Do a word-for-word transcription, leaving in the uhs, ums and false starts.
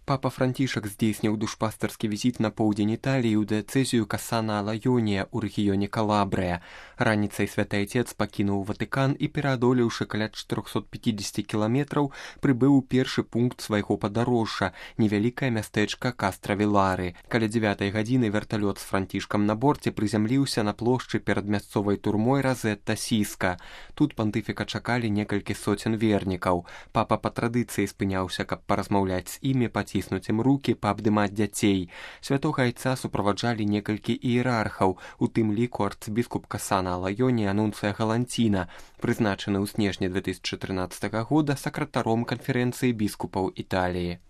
Папа Францішак здзейсніў душпастарскі візіт на поўдзень Італіі ў дыяцэзію Кассана-Лаёнія ў рэгіёне Калабрыя. Раніцай святы айцец пакінуў Ватыкан і, пераадолеўшы каля чатырохсот пяцідзесяці кіламетраў, прыбыў у першы пункт свайго падарожжа – невялікае мястэчка Кастравілары. Каля дзевятай гадзіны верталёт з Францішкам на борце прызямліўся на плошчы перад мясцовай турмой Разетта Сіска. Тут пантыфіка чакалі некалькі соцен вернікаў. Папа па традыцыі спыняўся, каб паразмаўляць з імі, паціснуць ім рукі, паабдымаць дзяцей. Святога айца суправаджалі некалькі іерархаў, у тым ліку арцыбіскуп Кассана-Лаёнія Анунцыя Галанціна, прызначаны ў снежні две тысячы трынаццатага года сакратаром канферэнцыі біскупаў Італіі.